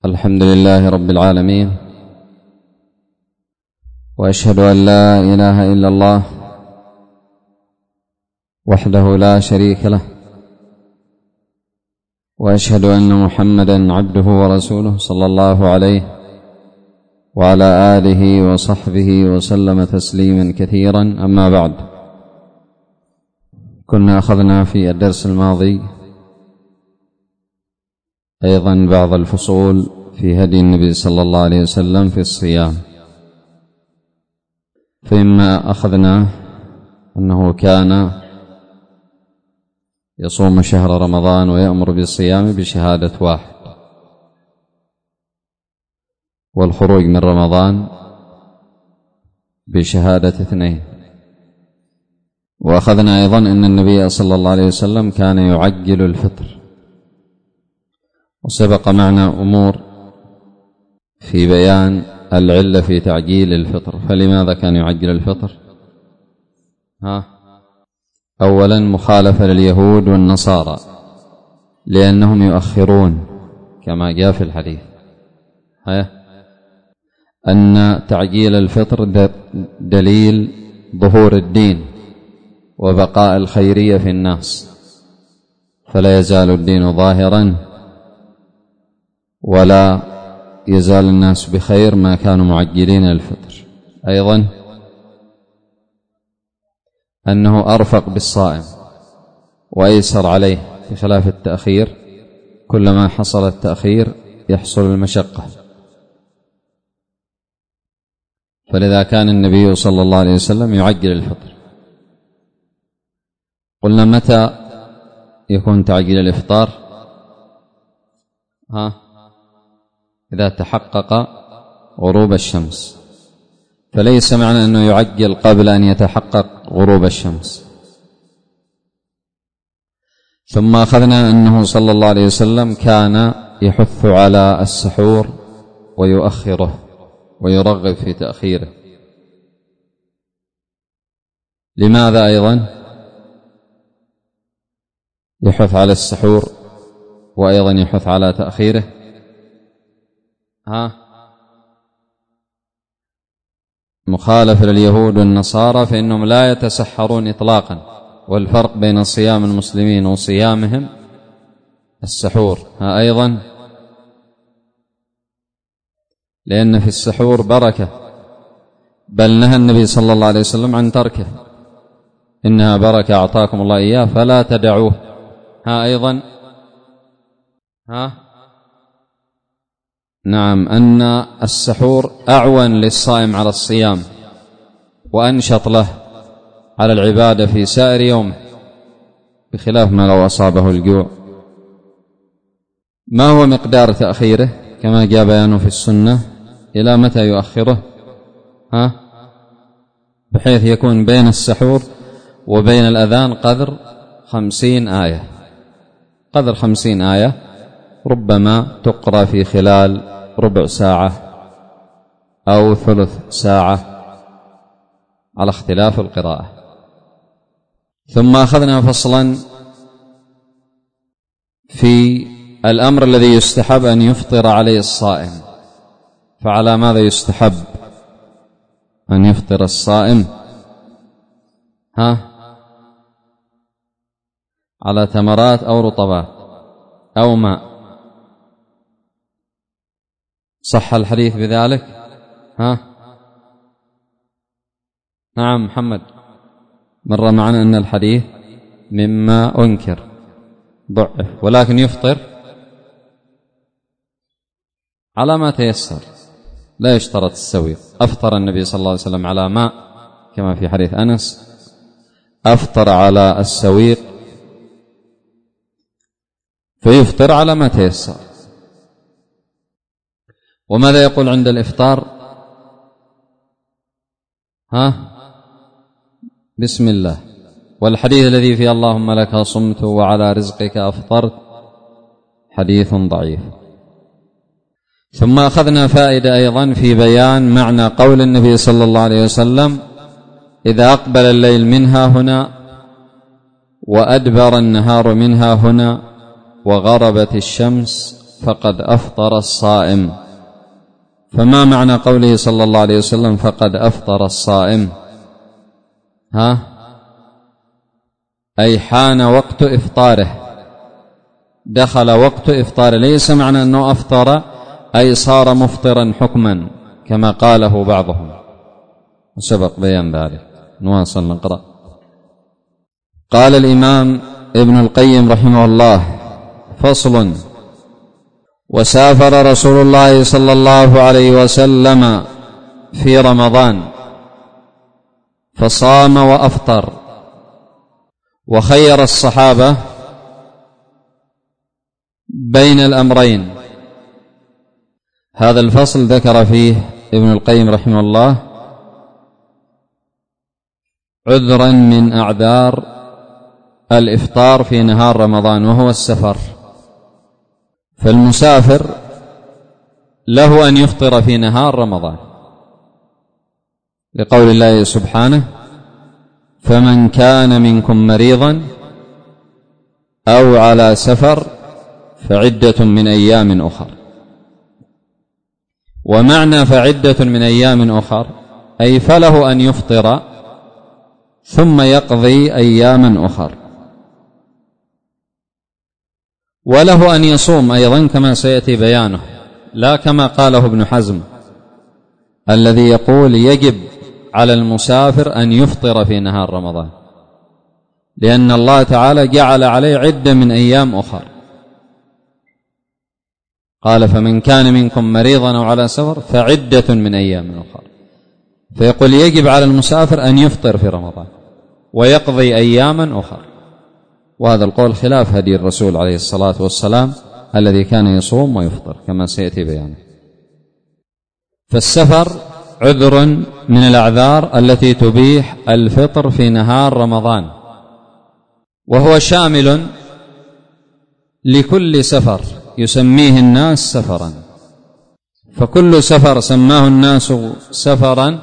الحمد لله رب العالمين، وأشهد أن لا إله إلا الله وحده لا شريك له، وأشهد أن محمدا عبده ورسوله صلى الله عليه وعلى آله وصحبه وسلم تسليما كثيرا. أما بعد، كنا أخذنا في الدرس الماضي أيضا بعض الفصول في هدي النبي صلى الله عليه وسلم في الصيام. فإما أخذنا أنه كان يصوم شهر رمضان ويأمر بالصيام بشهادة واحد، والخروج من رمضان بشهادة اثنين. وأخذنا أيضا أن النبي صلى الله عليه وسلم كان يعجل الفطر، وسبق معنا أمور في بيان العلة في تعجيل الفطر. فلماذا كان يعجل الفطر؟ أولا مخالفة لليهود والنصارى، لأنهم يؤخرون كما جاء في الحديث أن تعجيل الفطر دليل ظهور الدين وبقاء الخيرية في الناس، فلا يزال الدين ظاهرا ولا يزال الناس بخير ما كانوا معجلين الفطر. أيضا أنه أرفق بالصائم وأيسر عليه، بخلاف التأخير، كلما حصل التأخير يحصل المشقة. فلذا كان النبي صلى الله عليه وسلم يعجل الفطر. قلنا متى يكون تعجيل الإفطار؟ إذا تحقق غروب الشمس، فليس معنى أنه يعجل قبل أن يتحقق غروب الشمس. ثم أخذنا أنه صلى الله عليه وسلم كان يحث على السحور ويؤخره ويرغب في تأخيره. لماذا أيضا يحث على السحور وأيضا يحث على تأخيره؟ مخالفة لليهود والنصارى، فإنهم لا يتسحرون إطلاقا، والفرق بين صيام المسلمين وصيامهم السحور. أيضا لأن في السحور بركة، بل نهى النبي صلى الله عليه وسلم عن تركه، إنها بركة أعطاكم الله إياه فلا تدعوه. أيضا نعم، أن السحور أعون للصائم على الصيام وأنشط له على العبادة في سائر يومه، بخلاف ما لو أصابه الجوع. ما هو مقدار تأخيره؟ كما جاء بيانه في السنة. إلى متى يؤخره؟ بحيث يكون بين السحور وبين الأذان قدر 50 آية، قدر 50 آية، ربما تقرأ في خلال ربع ساعة أو ثلث ساعة على اختلاف القراءة. ثم أخذنا فصلا في الأمر الذي يستحب أن يفطر عليه الصائم. فعلى ماذا يستحب أن يفطر الصائم؟ على تمرات أو رطبات أو ماء. صح الحديث بذلك؟ نعم محمد، مر معنا أن الحديث مما أنكر ضعف، ولكن يفطر على ما تيسر، لا يشترط السويق. أفطر النبي صلى الله عليه وسلم على ماء كما في حديث أنس، أفطر على السويق، فيفطر على ما تيسر. وماذا يقول عند الإفطار؟ بسم الله. والحديث الذي فيه اللهم لك صمت وعلى رزقك أفطرت حديث ضعيف. ثم أخذنا فائدة أيضا في بيان معنى قول النبي صلى الله عليه وسلم: إذا أقبل الليل منها هنا وأدبر النهار منها هنا وغربت الشمس فقد أفطر الصائم. فما معنى قوله صلى الله عليه وسلم فقد أفطر الصائم؟ أي حان وقت إفطاره، دخل وقت إفطاره، ليس معنى أنه أفطر أي صار مفطرا حكما كما قاله بعضهم، وسبق بيان ذلك. نواصل نقرأ. قال الإمام ابن القيم رحمه الله: فصل: وسافر رسول الله صلى الله عليه وسلم في رمضان فصام وأفطر، وخير الصحابة بين الأمرين. هذا الفصل ذكر فيه ابن القيم رحمه الله عذرا من أعذار الإفطار في نهار رمضان، وهو السفر. فالمسافر له أن يفطر في نهار رمضان، لقول الله سبحانه: فمن كان منكم مريضا أو على سفر فعدة من أيام أخر. ومعنى فعدة من أيام أخر أي فله أن يفطر ثم يقضي أياما أخر، وله أن يصوم أيضا كما سيأتي بيانه، لا كما قاله ابن حزم الذي يقول يجب على المسافر أن يفطر في نهار رمضان، لأن الله تعالى جعل عليه عدة من أيام أخر. قال: فمن كان منكم مريضا أو على سفر فعدة من أيام أخر، فيقول يجب على المسافر أن يفطر في رمضان ويقضي أياما أخر. وهذا القول خلاف هدي الرسول عليه الصلاة والسلام الذي كان يصوم ويفطر كما سيأتي بيانه. فالسفر عذر من الأعذار التي تبيح الفطر في نهار رمضان، وهو شامل لكل سفر يسميه الناس سفرا، فكل سفر سماه الناس سفرا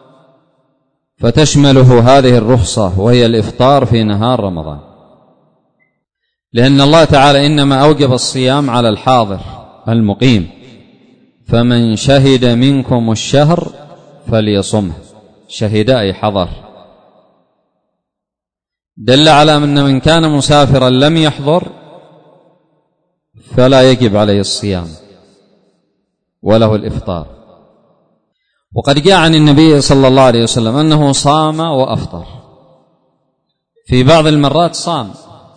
فتشمله هذه الرخصة، وهي الإفطار في نهار رمضان، لأن الله تعالى إنما أوجب الصيام على الحاضر المقيم: فمن شهد منكم الشهر فليصمه. شهد أي حضر، دل على أن من كان مسافرا لم يحضر فلا يجب عليه الصيام وله الإفطار. وقد جاء عن النبي صلى الله عليه وسلم أنه صام وأفطر، في بعض المرات صام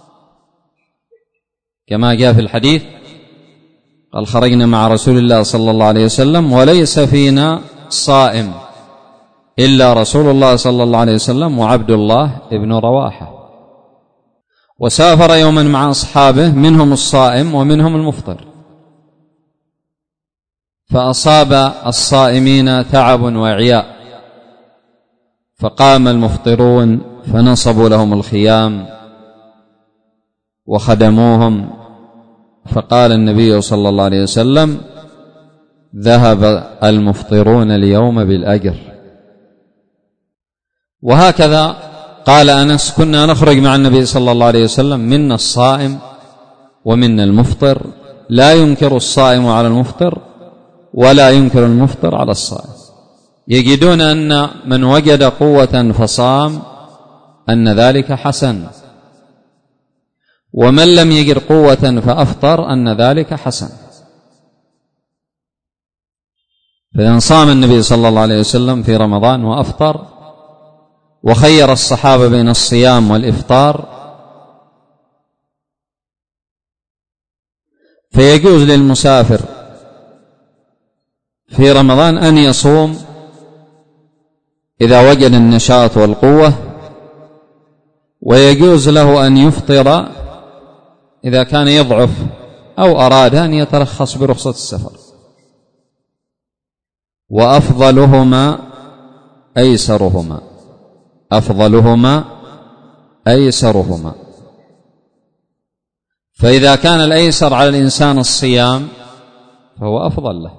كما جاء في الحديث قال: خرجنا مع رسول الله صلى الله عليه وسلم وليس فينا صائم إلا رسول الله صلى الله عليه وسلم وعبد الله ابن رواحة. وسافر يوما مع أصحابه منهم الصائم ومنهم المفطر، فأصاب الصائمين تعب وإعياء، فقام المفطرون فنصبوا لهم الخيام وخدموهم، فقال النبي صلى الله عليه وسلم: ذهب المفطرون اليوم بالأجر. وهكذا قال أنس: كنا نخرج مع النبي صلى الله عليه وسلم منا الصائم ومنا المفطر، لا ينكر الصائم على المفطر ولا ينكر المفطر على الصائم، يجدون أن من وجد قوة فصام أن ذلك حسن، ومن لم يجد قوة فأفطر أن ذلك حسن. فإن صام النبي صلى الله عليه وسلم في رمضان وأفطر، وخير الصحابة بين الصيام والإفطار، فيجوز للمسافر في رمضان أن يصوم إذا وجد النشاط والقوة، ويجوز له أن يفطر إذا كان يضعف أو أراد أن يترخص برخصة السفر. وأفضلهما أيسرهما، أفضلهما أيسرهما. فإذا كان الأيسر على الإنسان الصيام فهو أفضل له،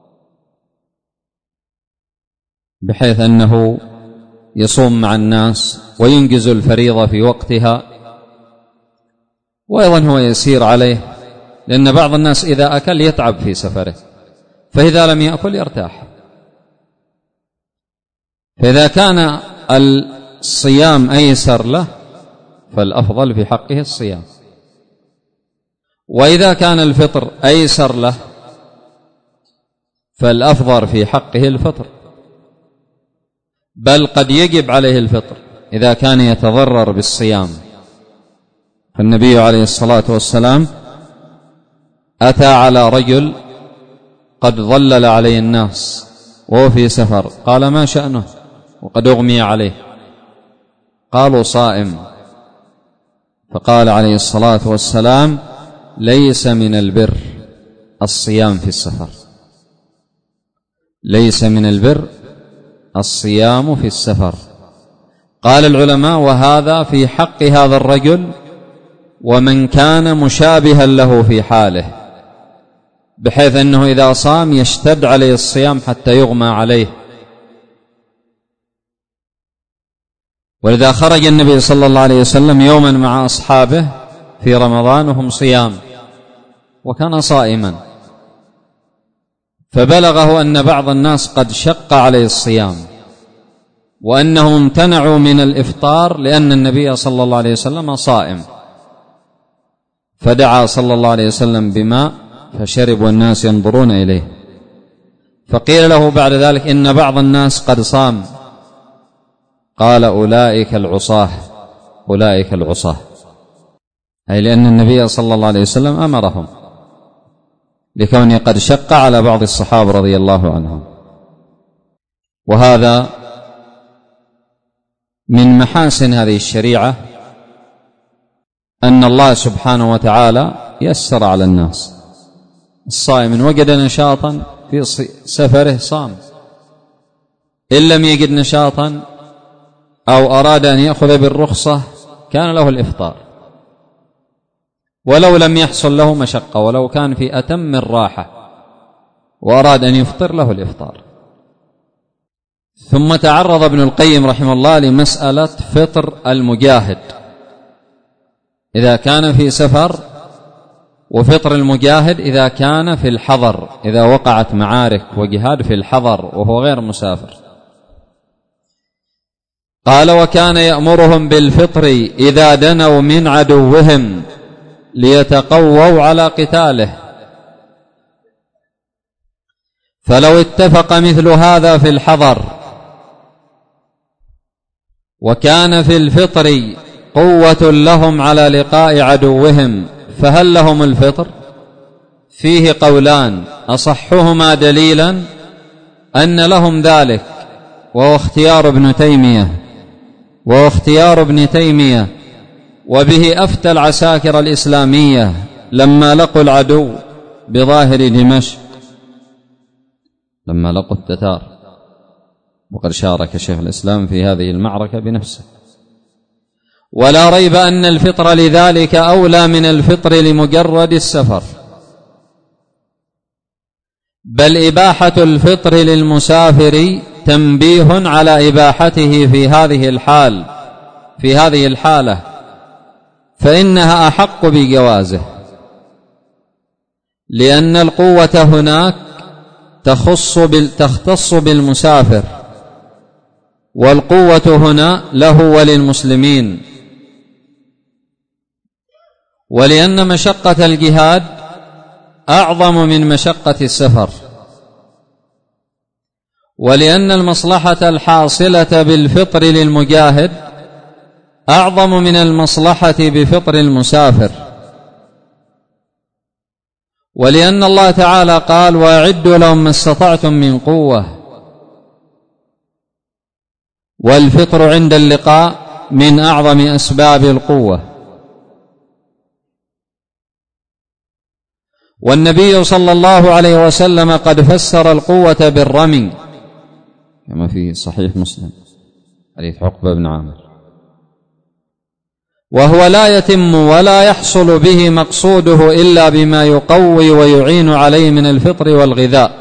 بحيث أنه يصوم مع الناس وينجز الفريضة في وقتها، وأيضا هو يسير عليه لأن بعض الناس إذا أكل يتعب في سفره، فإذا لم يأكل يرتاح. فإذا كان الصيام أيسر له فالأفضل في حقه الصيام، وإذا كان الفطر أيسر له فالأفضل في حقه الفطر، بل قد يجب عليه الفطر إذا كان يتضرر بالصيام. فالنبي عليه الصلاة والسلام أتى على رجل قد ظلل عليه الناس وهو في سفر، قال: ما شأنه؟ وقد أغمي عليه. قالوا: صائم. فقال عليه الصلاة والسلام: ليس من البر الصيام في السفر، ليس من البر الصيام في السفر. قال العلماء: وهذا في حق هذا الرجل ومن كان مشابها له في حاله، بحيث أنه إذا صام يشتد عليه الصيام حتى يغمى عليه. ولذا خرج النبي صلى الله عليه وسلم يوما مع أصحابه في رمضان وهم صيام، وكان صائما، فبلغه أن بعض الناس قد شق عليه الصيام وأنهم امتنعوا من الإفطار لأن النبي صلى الله عليه وسلم صائم، فدعا صلى الله عليه وسلم بماء فشرب والناس ينظرون إليه. فقيل له بعد ذلك: إن بعض الناس قد صام. قال: أولئك العصاة، أولئك العصاة، أي لأن النبي صلى الله عليه وسلم أمرهم لكونه قد شق على بعض الصحابة رضي الله عنهم. وهذا من محاسن هذه الشريعة أن الله سبحانه وتعالى يسر على الناس. الصائم إن وجد نشاطا في سفره صام، إن لم يجد نشاطا أو أراد أن يأخذ بالرخصة كان له الإفطار، ولو لم يحصل له مشقة، ولو كان في أتم الراحة وأراد أن يفطر له الإفطار. ثم تعرض ابن القيم رحمه الله لمسألة فطر المجاهد إذا كان في سفر، وفطر المجاهد إذا كان في الحضر، إذا وقعت معارك وجهاد في الحضر وهو غير مسافر. قال: وكان يأمرهم بالفطر إذا دنوا من عدوهم ليتقووا على قتاله، فلو اتفق مثل هذا في الحضر وكان في الفطر قوة لهم على لقاء عدوهم فهل لهم الفطر؟ فيه قولان، أصحهما دليلا أن لهم ذلك، وهو اختيار ابن تيمية، وبه أفتى العساكر الإسلامية لما لقوا العدو بظاهر دمشق، لما لقوا التتار، وقد شارك شيخ الإسلام في هذه المعركة بنفسه. ولا ريب أن الفطر لذلك أولى من الفطر لمجرد السفر، بل إباحة الفطر للمسافر تنبيه على إباحته في هذه الحالة، فإنها أحق بجوازه، لأن القوة هناك تختص بالمسافر، والقوة هنا له وللمسلمين، ولأن مشقة الجهاد أعظم من مشقة السفر، ولأن المصلحة الحاصلة بالفطر للمجاهد أعظم من المصلحة بفطر المسافر، ولأن الله تعالى قال: وأعدوا لهم ما استطعتم من قوة، والفطر عند اللقاء من أعظم أسباب القوة. والنبي صلى الله عليه وسلم قد فسر القوة بالرمي كما في صحيح مسلم حديث عقبة بن عامر، وهو لا يتم ولا يحصل به مقصوده إلا بما يقوي ويعين عليه من الفطر والغذاء.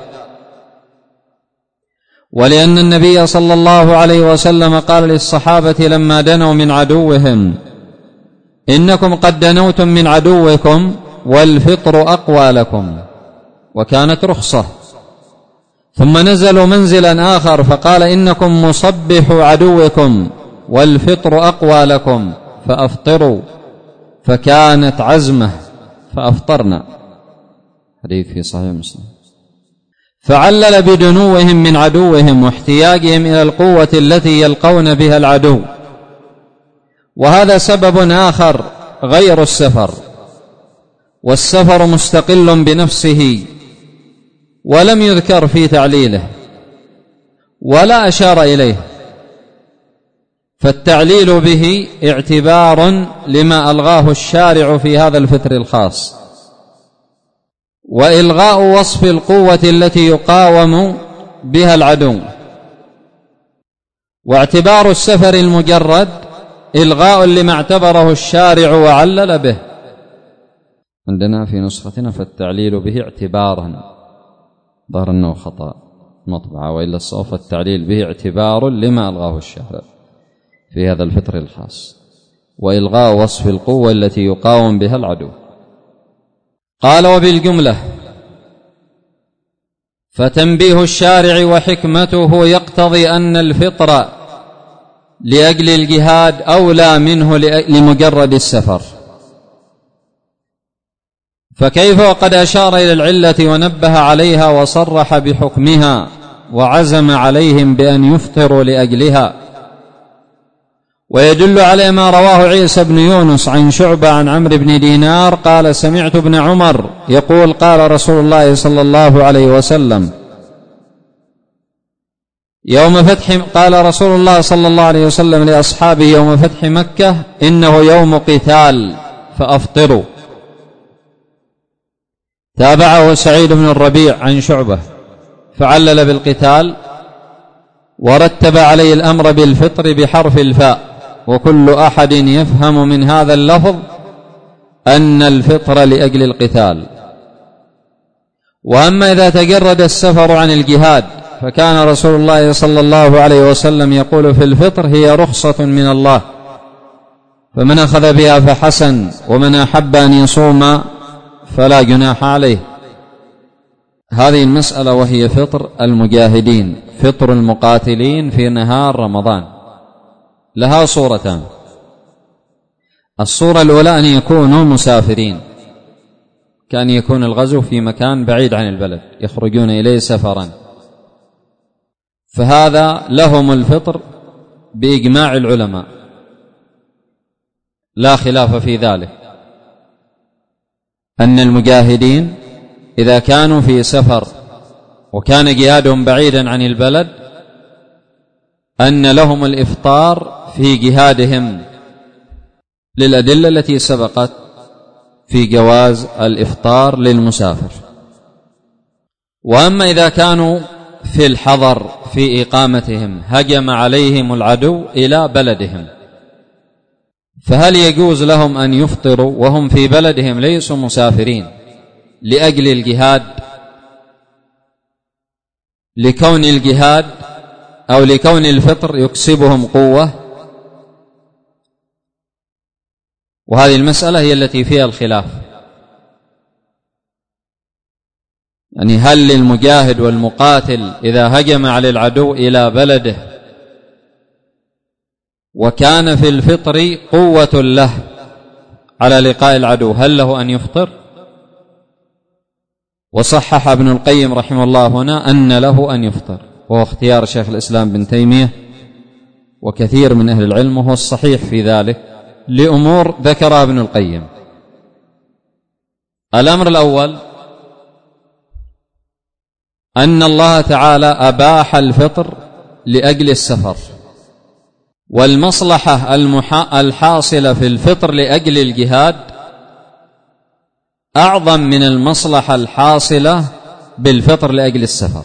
ولأن النبي صلى الله عليه وسلم قال للصحابة لما دنوا من عدوهم: إنكم قد دنوتم من عدوكم والفطر أقوى لكم، وكانت رخصة. ثم نزلوا منزلا آخر فقال إنكم مصبحوا عدوكم والفطر أقوى لكم فأفطروا، فكانت عزمة فأفطرنا. حديث في صحيح مسلم. فعلل بدنوهم من عدوهم واحتياجهم إلى القوة التي يلقون بها العدو، وهذا سبب آخر غير السفر، والسفر مستقل بنفسه ولم يذكر في تعليله ولا أشار إليه، فالتعليل به اعتبار لما ألغاه الشارع في هذا الفطر الخاص، وإلغاء وصف القوة التي يقاوم بها العدو، واعتبار السفر المجرد إلغاء لما اعتبره الشارع وعلل به. عندنا في نسختنا فالتعليل به اعتبارا، ظهر أنه خطأ مطبعة، وإلا الصوف التعليل به اعتبار لما ألغاه الشارع في هذا الفطر الخاص، وإلغاء وصف القوة التي يقاوم بها العدو. قال وبالجملة فتنبيه الشارع وحكمته يقتضي أن الفطر لأجل الجهاد أولى منه لمجرد السفر، فكيف وقد أشار إلى العلة ونبه عليها وصرح بحكمها وعزم عليهم بأن يفطروا لأجلها. ويدل على ما رواه عيسى بن يونس عن شعبة عن عمرو بن دينار قال سمعت ابن عمر يقول قال رسول الله صلى الله عليه وسلم يوم فتح، قال رسول الله صلى الله عليه وسلم لأصحابه يوم فتح مكة إنه يوم قتال فأفطروا. تابعه سعيد بن الربيع عن شعبة فعلل بالقتال ورتب عليه الأمر بالفطر بحرف الفاء، وكل أحد يفهم من هذا اللفظ أن الفطر لأجل القتال. وأما إذا تجرد السفر عن الجهاد فكان رسول الله صلى الله عليه وسلم يقول في الفطر هي رخصة من الله، فمن أخذ بها فحسن، ومن أحب أن يصوم فلا جناح عليه. هذه المسألة وهي فطر المجاهدين، فطر المقاتلين في نهار رمضان، لها صورتان. الصورة الأولى أن يكونوا مسافرين، كان يكون الغزو في مكان بعيد عن البلد يخرجون إليه سفرا، فهذا لهم الفطر بإجماع العلماء لا خلاف في ذلك، أن المجاهدين إذا كانوا في سفر وكان جهادهم بعيدا عن البلد أن لهم الإفطار في جهادهم للأدلة التي سبقت في جواز الإفطار للمسافر. وأما إذا كانوا في الحضر في إقامتهم هجم عليهم العدو إلى بلدهم، فهل يجوز لهم أن يفطروا وهم في بلدهم ليسوا مسافرين لأجل الجهاد، لكون الجهاد أو لكون الفطر يكسبهم قوة؟ وهذه المسألة هي التي فيها الخلاف، يعني هل للمجاهد والمقاتل إذا هجم على العدو إلى بلده وكان في الفطر قوة له على لقاء العدو هل له أن يفطر؟ وصحح ابن القيم رحمه الله هنا أن له أن يفطر، وهو اختيار شيخ الإسلام بن تيمية وكثير من أهل العلم، وهو الصحيح في ذلك لأمور ذكرها ابن القيم. الأمر الأول أن الله تعالى أباح الفطر لأجل السفر، والمصلحة الحاصلة في الفطر لأجل الجهاد أعظم من المصلحة الحاصلة بالفطر لأجل السفر،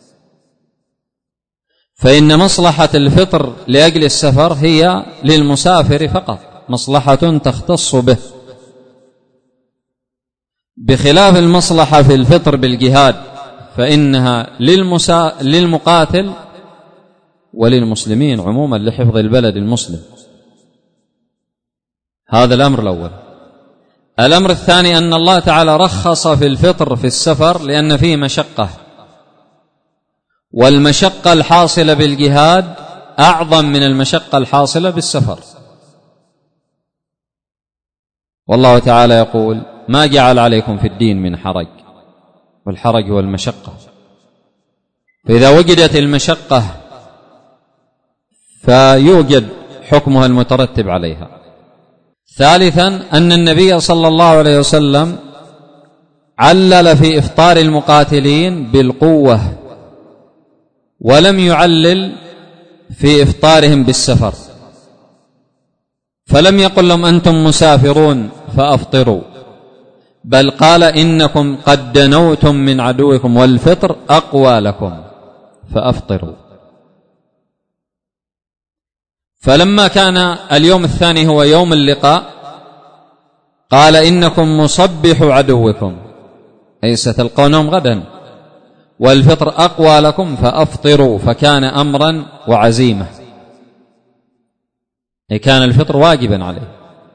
فإن مصلحة الفطر لأجل السفر هي للمسافر فقط، مصلحة تختص به، بخلاف المصلحة في الفطر بالجهاد فإنها للمقاتل وللمسلمين عموما لحفظ البلد المسلم. هذا الأمر الأول. الأمر الثاني أن الله تعالى رخص في الفطر في السفر لأن فيه مشقة، والمشقة الحاصلة بالجهاد أعظم من المشقة الحاصلة بالسفر. والله تعالى يقول: ما جعل عليكم في الدين من حرج، والحرج هو المشقة. فإذا وجدت المشقة فيوجد حكمها المترتب عليها. ثالثا أن النبي صلى الله عليه وسلم علل في إفطار المقاتلين بالقوة، ولم يعلل في إفطارهم بالسفر، فلم يقل لهم أنتم مسافرون فأفطروا، بل قال: إنكم قد دنوتم من عدوكم والفطر أقوى لكم فأفطروا. فلما كان اليوم الثاني هو يوم اللقاء قال: إنكم مصبحوا عدوكم، أي ستلقونهم غدا، والفطر أقوى لكم فأفطروا، فكان أمرا وعزيمة، أي كان الفطر واجبا عليه.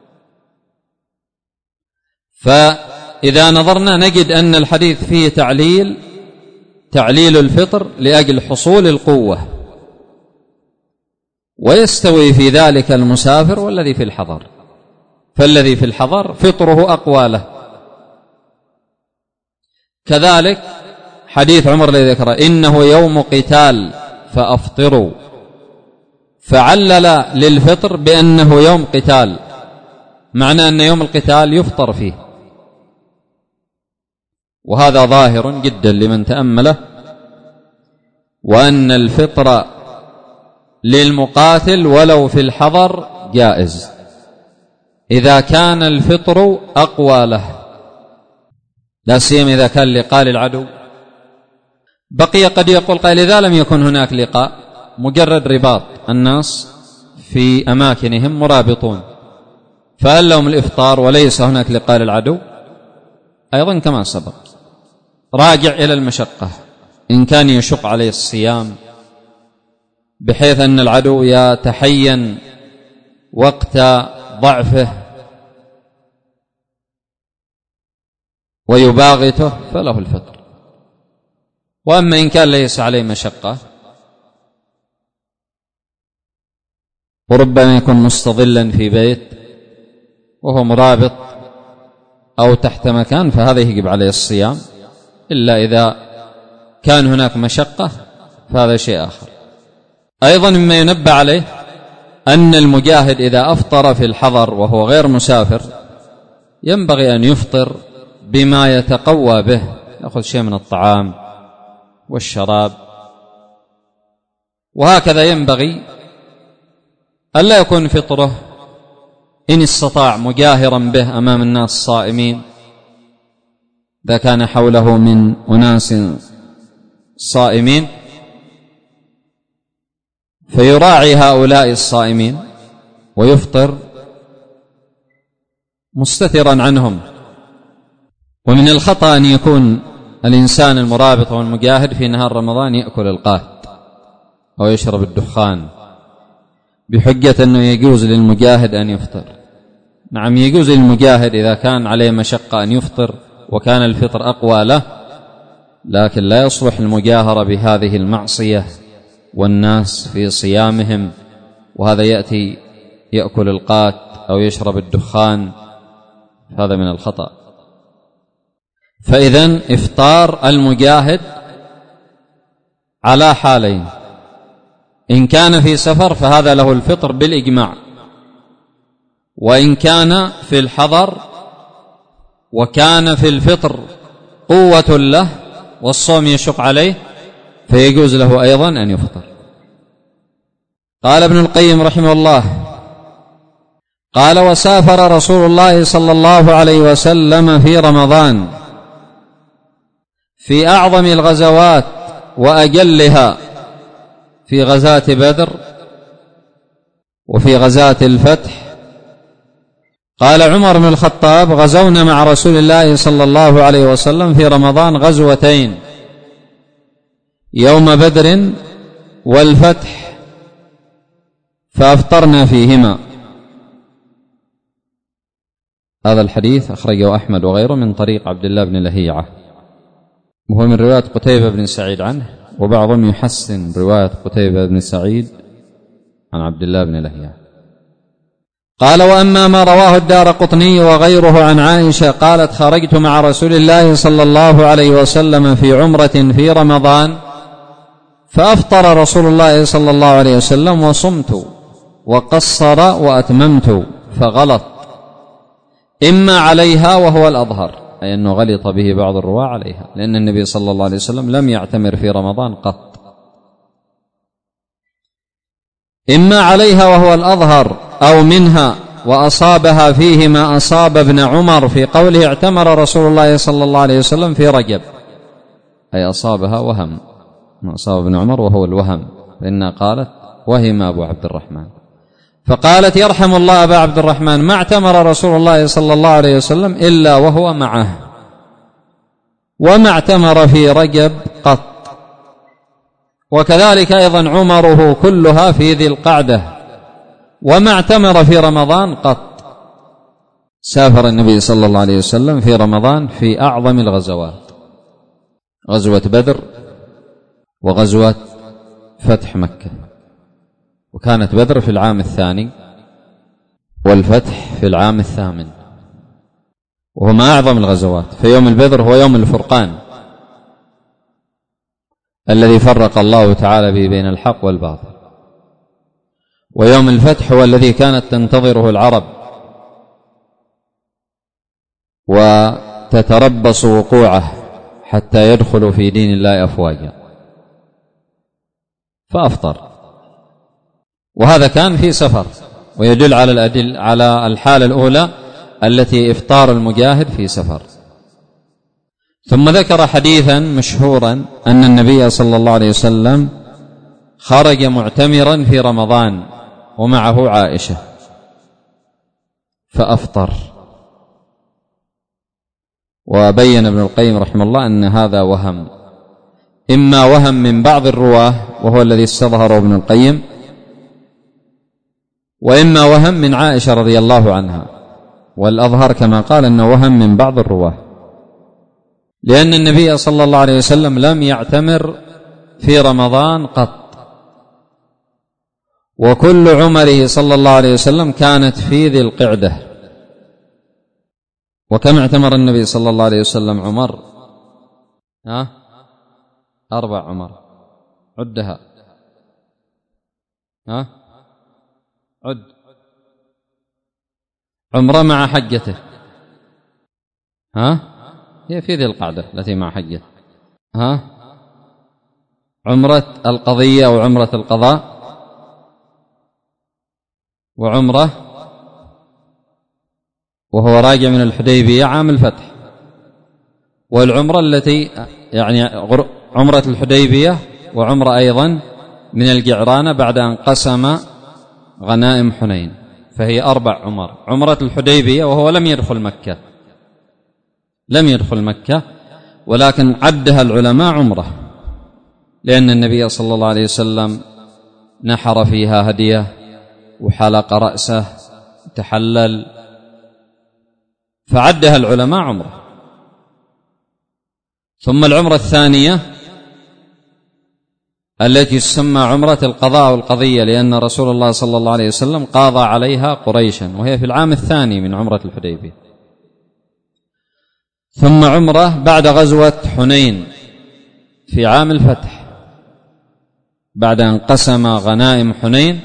فإذا نظرنا نجد أن الحديث فيه تعليل الفطر لأجل حصول القوة، ويستوي في ذلك المسافر والذي في الحضر، فالذي في الحضر فطره أقوى له. كذلك حديث عمر الذي ذكره: إنه يوم قتال فأفطروا، فعلل للفطر بأنه يوم قتال، معنى أن يوم القتال يفطر فيه، وهذا ظاهر جدا لمن تأمله، وأن الفطر للمقاتل ولو في الحضر جائز إذا كان الفطر أقوى له، لا سيما إذا كان لقاء للعدو. بقي قد يقول قائل: إذا لم يكن هناك لقاء، مجرد رباط، الناس في أماكنهم مرابطون، فهل لهم الإفطار وليس هناك لقاء للعدو؟ أيضا كما سبق، راجع إلى المشقة. إن كان يشق عليه الصيام بحيث أن العدو يتحين وقت ضعفه ويباغته فله الفطر. وأما إن كان ليس عليه مشقة وربما يكون مستظلا في بيت وهو مرابط أو تحت مكان، فهذا يجب عليه الصيام، إلا إذا كان هناك مشقة فهذا شيء آخر. أيضا مما ينبه عليه أن المجاهد إذا أفطر في الحضر وهو غير مسافر ينبغي أن يفطر بما يتقوى به، يأخذ شيء من الطعام والشراب، وهكذا ينبغي ألا يكون فطره إن استطاع مجاهرا به أمام الناس الصائمين، إذا كان حوله من أناس صائمين فيراعي هؤلاء الصائمين ويفطر مستترا عنهم. ومن الخطأ أن يكون الإنسان المرابط والمجاهد في نهار رمضان يأكل القات أو يشرب الدخان بحجة أنه يجوز للمجاهد أن يفطر. نعم، يجوز للمجاهد إذا كان عليه مشقة أن يفطر وكان الفطر أقوى له، لكن لا يصلح المجاهرة بهذه المعصية والناس في صيامهم، وهذا يأتي يأكل القات أو يشرب الدخان، هذا من الخطأ. فإذن إفطار المجاهد على حالين: إن كان في سفر فهذا له الفطر بالإجماع، وإن كان في الحضر وكان في الفطر قوة له والصوم يشق عليه فيجوز له أيضا أن يفطر. قال ابن القيم رحمه الله: قال: وسافر رسول الله صلى الله عليه وسلم في رمضان في أعظم الغزوات وأجلها، في غزاة بدر وفي غزاة الفتح. قال عمر بن الخطاب: غزونا مع رسول الله صلى الله عليه وسلم في رمضان غزوتين، يوم بدر والفتح، فأفطرنا فيهما. هذا الحديث أخرجه أحمد وغيره من طريق عبد الله بن لهيعة، وهو من رواية قتيبة بن سعيد عنه، وبعضهم يحسن رواية قتيبة بن سعيد عن عبد الله بن لهيعة. قال: وأما ما رواه الدارقطني وغيره عن عائشة قالت: خرجت مع رسول الله صلى الله عليه وسلم في عمرة في رمضان، فأفطر رسول الله صلى الله عليه وسلم وصمت، وقصر وأتممت، فغلط إما عليها وهو الأظهر، أي أنه غلط به بعض الرواة عليها، لأن النبي صلى الله عليه وسلم لم يعتمر في رمضان قط. إما عليها وهو الأظهر أو منها، وأصابها فيه ما أصاب ابن عمر في قوله: اعتمر رسول الله صلى الله عليه وسلم في رجب، أي أصابها وهم، ما أصاب ابن عمر وهو الوهم، فإنها قالت: وهم أبو عبد الرحمن، فقالت: يرحم الله أبا عبد الرحمن، ما اعتمر رسول الله صلى الله عليه وسلم إلا وهو معه، وما اعتمر في رجب قط. وكذلك أيضا عمره كلها في ذي القعدة، وما اعتمر في رمضان قط. سافر النبي صلى الله عليه وسلم في رمضان في أعظم الغزوات، غزوة بدر وغزوة فتح مكة، وكانت بدر في العام 2 والفتح في العام 8، وهما أعظم الغزوات. في يوم البدر هو يوم الفرقان الذي فرق الله تعالى به بين الحق والباطل، ويوم الفتح هو الذي كانت تنتظره العرب وتتربص وقوعه حتى يدخلوا في دين الله أفواجا، فأفطر، وهذا كان في سفر، ويدل على الحالة الأولى التي إفطار المجاهد في سفر. ثم ذكر حديثا مشهورا أن النبي صلى الله عليه وسلم خرج معتمرا في رمضان ومعه عائشة فأفطر، وبين ابن القيم رحمه الله أن هذا وهم، إما وهم من بعض الرواه وهو الذي استظهره ابن القيم، وإما وهم من عائشة رضي الله عنها، والأظهر كما قال أنه وهم من بعض الرواه، لأن النبي صلى الله عليه وسلم لم يعتمر في رمضان قط، وكل عمره صلى الله عليه وسلم كانت في ذي القعدة. وكم اعتمر النبي صلى الله عليه وسلم عمر؟ 4 عمر، عدها، عد عمره مع حجته، هي في ذي القعدة التي مع حجته، عمرة القضية أو عمرة القضاء، وعمرة وهو راجع من الحديبية عام الفتح، والعمرة التي يعني عمرة الحديبية، وعمرة أيضا من الجعرانة بعد أن قسم غنائم حنين، فهي 4 عمر. عمرة الحديبية وهو لم يدخل مكة، ولكن عدها العلماء عمره، لأن النبي صلى الله عليه وسلم نحر فيها هديه وحلق رأسه تحلل، فعدها العلماء عمره. ثم العمرة الثانية التي تسمى عمرة القضاء والقضية، لأن رسول الله صلى الله عليه وسلم قاضى عليها قريشا، وهي في العام 2 من عمرة الحديبية. ثم عمرة بعد غزوة حنين في عام الفتح، بعد أن قسم غنائم حنين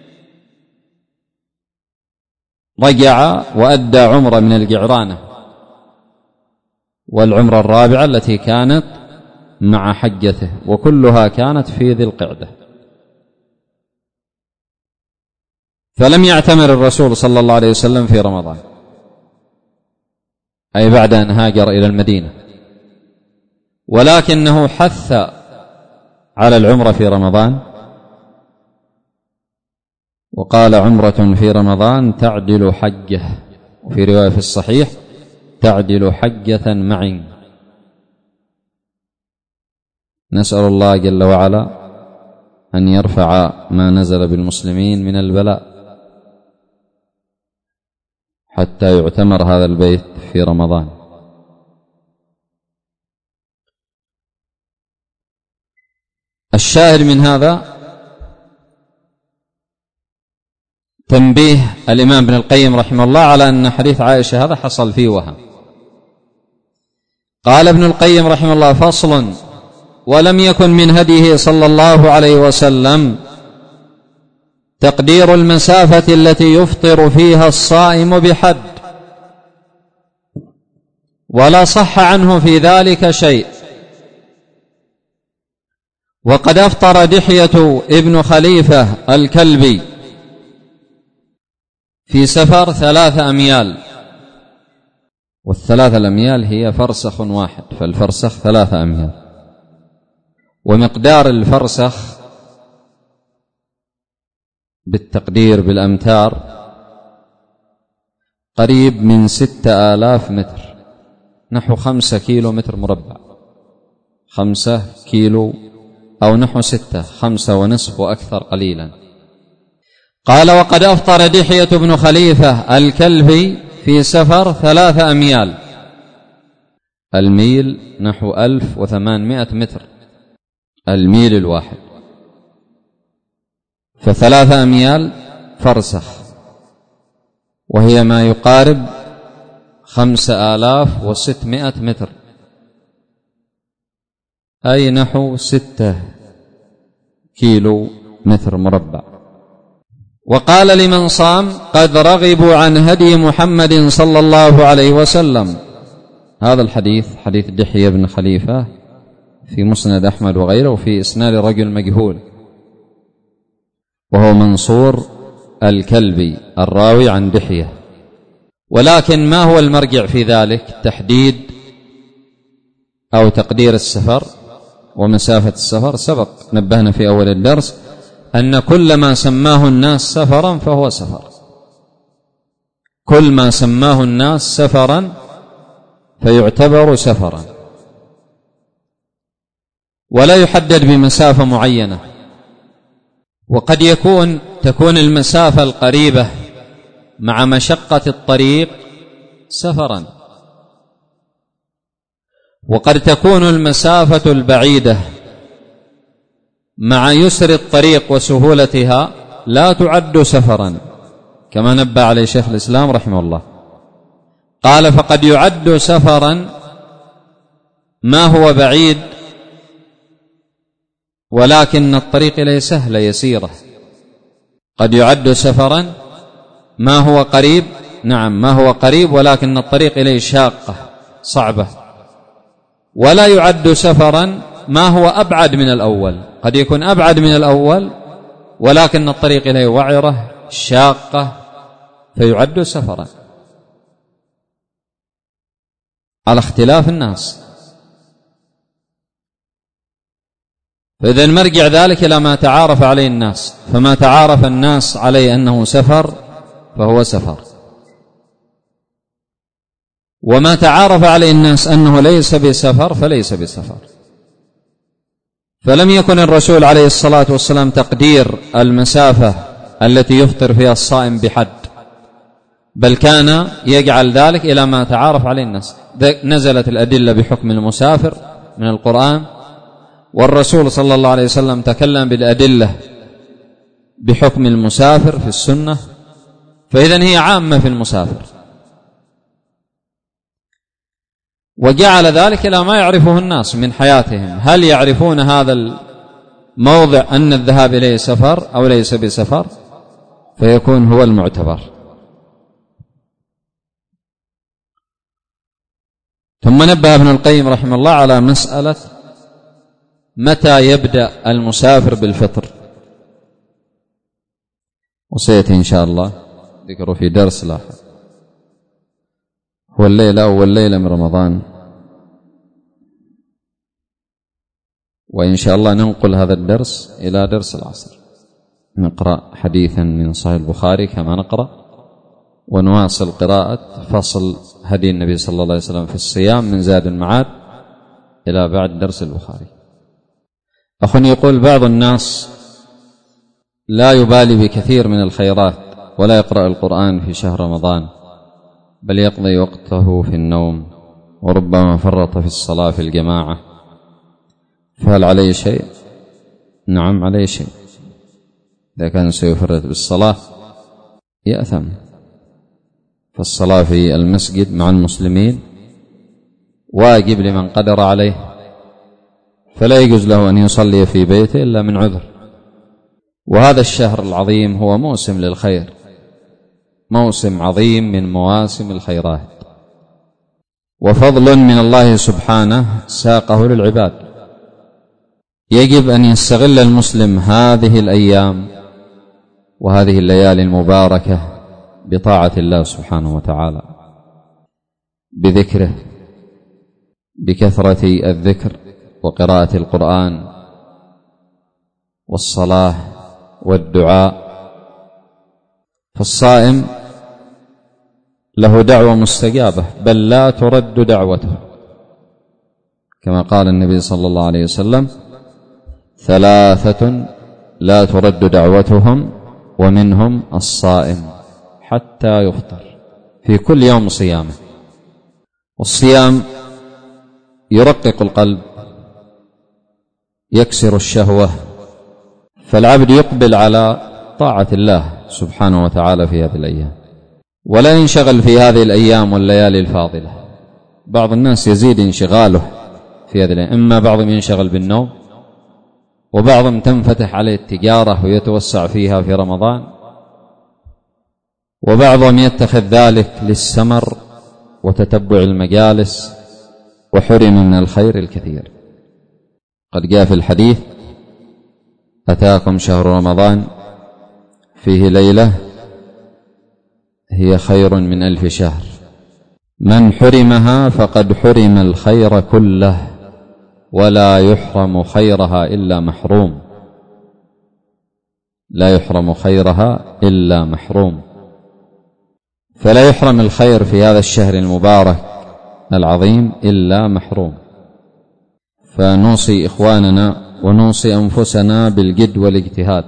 رجع وأدى عمرة من الجعرانة، والعمرة الرابعة التي كانت مع حجته، وكلها كانت في ذي القعدة. فلم يعتمر الرسول صلى الله عليه وسلم في رمضان، أي بعد أن هاجر إلى المدينة، ولكنه حث على العمرة في رمضان، وقال: عمرة في رمضان تعدل حجة، وفي رواية في الصحيح: تعدل حجة معي. نسأل الله جل وعلا أن يرفع ما نزل بالمسلمين من البلاء، حتى يعتمر هذا البيت في رمضان. الشاهد من هذا تنبيه الإمام ابن القيم رحمه الله على أن حديث عائشة هذا حصل فيه وهم. قال ابن القيم رحمه الله: فصل: ولم يكن من هديه صلى الله عليه وسلم تقدير المسافة التي يفطر فيها الصائم بحد، ولا صح عنه في ذلك شيء. وقد أفطر دحية ابن خليفة الكلبي في سفر 3 أميال، وال3 الأميال هي فرسخ واحد، فالفرسخ 3 أميال، ومقدار الفرسخ بالتقدير بالأمتار قريب من 6000 متر، نحو 5 كيلو متر مربع، 5 كيلو أو نحو 6، 5.5 وأكثر قليلا. قال: وقد أفطر دحية بن خليفة الكلبي في سفر 3 أميال، الميل نحو 1800 متر، الميل الواحد، ف3 أميال فرسخ، وهي ما يقارب 5600 متر، أي نحو 6 كيلو متر مربع. وقال لمن صام: قد رغبوا عن هدي محمد صلى الله عليه وسلم. هذا الحديث حديث دحية بن خليفة في مسند أحمد وغيره، وفي إسناد رجل مجهول وهو منصور الكلبي الراوي عن دحية. ولكن ما هو المرجع في ذلك؟ تحديد أو تقدير السفر ومسافة السفر. سبق نبهنا في أول الدرس أن كل ما سماه الناس سفرا فهو سفر، كل ما سماه الناس سفرا فيعتبر سفرا، ولا يحدد بمسافة معينة. وقد تكون المسافة القريبة مع مشقة الطريق سفرا، وقد تكون المسافة البعيدة مع يسر الطريق وسهولتها لا تعد سفرا، كما نبه عليه شيخ الإسلام رحمه الله. قال: فقد يعد سفرا ما هو بعيد ولكن الطريق إليه سهلة يسيرة. قد يعد سفرا ما هو قريب، نعم ما هو قريب ولكن الطريق إليه شاقة صعبة. ولا يعد سفرا ما هو أبعد من الأول، قد يكون أبعد من الأول ولكن الطريق إليه وعرة شاقة فيعد سفرا، على اختلاف الناس. فإذا مرجع ذلك إلى ما تعارف عليه الناس، فما تعارف الناس عليه أنه سفر فهو سفر، وما تعارف عليه الناس أنه ليس بسفر فليس بسفر. فلم يكن الرسول عليه الصلاة والسلام تقدير المسافة التي يفطر فيها الصائم بحد، بل كان يجعل ذلك إلى ما تعارف عليه الناس. نزلت الأدلة بحكم المسافر من القرآن، والرسول صلى الله عليه وسلم تكلم بالأدلة بحكم المسافر في السنة، فإذن هي عامة في المسافر، وجعل ذلك إلى ما يعرفه الناس من حياتهم. هل يعرفون هذا الموضع أن الذهاب إليه سفر أو ليس بسفر؟ فيكون هو المعتبر. ثم نبه ابن القيم رحمه الله على مسألة متى يبدأ المسافر بالفطر، وسيأتي إن شاء الله ذكره في درس لاحق. هو الليلة أول ليلة من رمضان، وإن شاء الله ننقل هذا الدرس إلى درس العصر، نقرأ حديثا من صحيح البخاري كما نقرأ، ونواصل قراءة فصل هدي النبي صلى الله عليه وسلم في الصيام من زاد المعاد إلى بعد درس البخاري. أخوني يقول: بعض الناس لا يبالي بكثير من الخيرات ولا يقرأ القرآن في شهر رمضان، بل يقضي وقته في النوم، وربما فرط في الصلاة في الجماعة، فهل عليه شيء؟ نعم عليه شيء. إذا كان سيفرط بالصلاة يأثم، فالصلاة في المسجد مع المسلمين واجب لمن قدر عليه، فلا يجوز له أن يصلي في بيته إلا من عذر. وهذا الشهر العظيم هو موسم للخير، موسم عظيم من مواسم الخيرات، وفضل من الله سبحانه ساقه للعباد. يجب أن يستغل المسلم هذه الأيام وهذه الليالي المباركة بطاعة الله سبحانه وتعالى، بذكره، بكثرة الذكر وقراءة القرآن والصلاة والدعاء. فالصائم له دعوة مستجابة، بل لا ترد دعوته، كما قال النبي صلى الله عليه وسلم: 3 لا ترد دعوتهم ومنهم الصائم حتى يفطر، في كل يوم صيامه. والصيام يرقق القلب، يكسر الشهوة، فالعبد يقبل على طاعة الله سبحانه وتعالى في هذه الأيام، ولا ينشغل في هذه الأيام والليالي الفاضلة. بعض الناس يزيد انشغاله في هذه الأيام، إما بعضهم ينشغل بالنوم، وبعضهم تنفتح عليه التجارة ويتوسع فيها في رمضان، وبعضهم يتخذ ذلك للسمر وتتبع المجالس، وحرم من الخير الكثير. قد جاء في الحديث: أتاكم شهر رمضان فيه ليلة هي خير من 1000 شهر، من حرمها فقد حرم الخير كله، ولا يحرم خيرها إلا محروم، لا يحرم خيرها إلا محروم. فلا يحرم الخير في هذا الشهر المبارك العظيم إلا محروم. فنوصي إخواننا ونوصي أنفسنا بالجد والاجتهاد.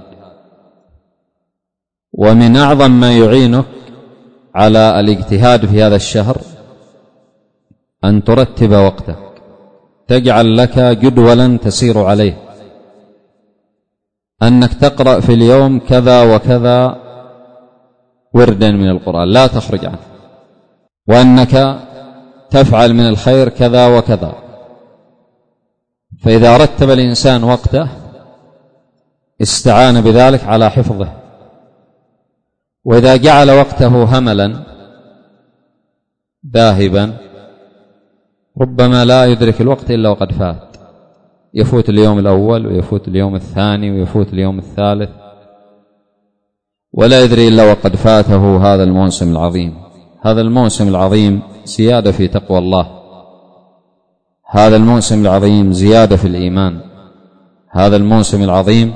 ومن أعظم ما يعينك على الاجتهاد في هذا الشهر أن ترتب وقتك، تجعل لك جدولا تسير عليه، أنك تقرأ في اليوم كذا وكذا وردا من القرآن لا تخرج عنه، وأنك تفعل من الخير كذا وكذا. فإذا رتب الإنسان وقته استعان بذلك على حفظه. وإذا جعل وقته هملا ذاهبا ربما لا يدرك الوقت إلا وقد فات، يفوت اليوم الأول ويفوت اليوم الثاني ويفوت اليوم الثالث، ولا يدري إلا وقد فاته هذا الموسم العظيم. هذا الموسم العظيم زيادة في تقوى الله، هذا الموسم العظيم زيادة في الإيمان، هذا الموسم العظيم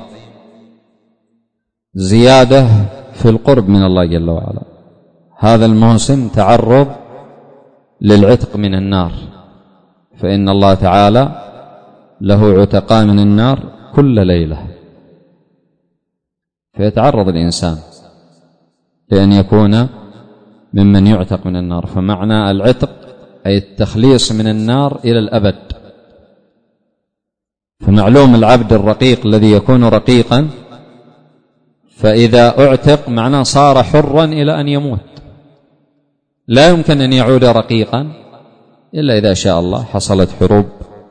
زيادة في القرب من الله جل وعلا، هذا الموسم تعرض للعتق من النار، فإن الله تعالى له عتقاء من النار كل ليلة، فيتعرض الإنسان لأن يكون ممن يعتق من النار. فمعنى العتق أي التخليص من النار إلى الأبد. فمعلوم العبد الرقيق الذي يكون رقيقا فإذا أعتق معناه صار حرا إلى أن يموت، لا يمكن أن يعود رقيقا إلا إذا شاء الله، حصلت حروب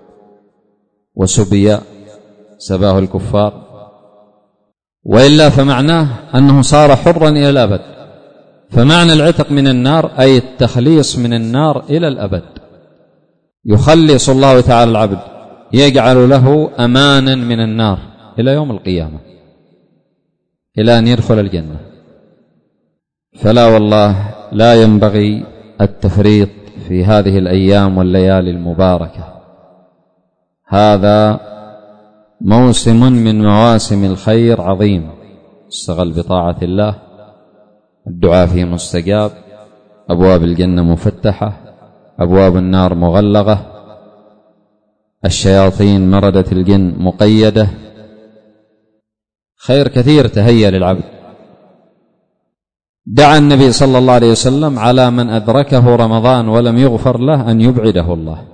وسبي سباه الكفار، وإلا فمعناه أنه صار حرا إلى الأبد. فمعنى العتق من النار أي التخليص من النار إلى الأبد. يخلص الله تعالى العبد، يجعل له أمانا من النار إلى يوم القيامة، إلى أن يدخل الجنة. فلا والله لا ينبغي التفريط في هذه الأيام والليالي المباركة. هذا موسم من مواسم الخير عظيم، اشتغل بطاعة الله، الدعاء فيه مستجاب، أبواب الجنة مفتحة، أبواب النار مغلقة، الشياطين مردة الجن مقيدة، خير كثير تهيأ للعبد. دعا النبي صلى الله عليه وسلم على من أدركه رمضان ولم يغفر له أن يبعده الله،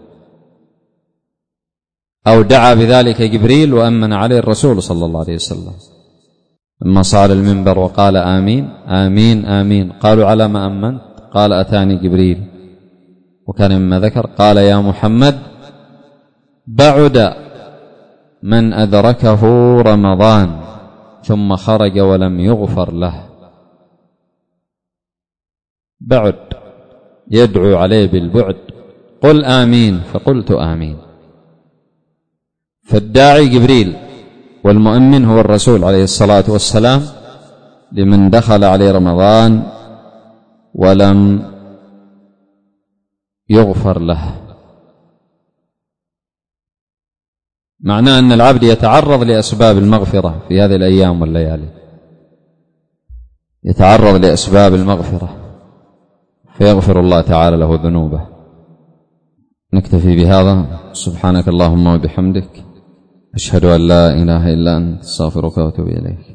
أو دعا بذلك جبريل وأمن عليه الرسول صلى الله عليه وسلم لما صعد المنبر وقال آمين آمين آمين. قالوا على ما أمنت؟ قال أتاني جبريل، وكان مما ذكر قال يا محمد بعد من أدركه رمضان ثم خرج ولم يغفر له، بعد يدعو عليه بالبعد، قل آمين، فقلت آمين. فالداعي جبريل والمؤمن هو الرسول عليه الصلاة والسلام لمن دخل عليه رمضان ولم يغفر له. معناه أن العبد يتعرض لأسباب المغفرة في هذه الأيام والليالي، يتعرض لأسباب المغفرة فيغفر الله تعالى له ذنوبه. نكتفي بهذا. سبحانك اللهم وبحمدك، أشهد أن لا إله إلا أنت، أستغفرك وأتوب إليك.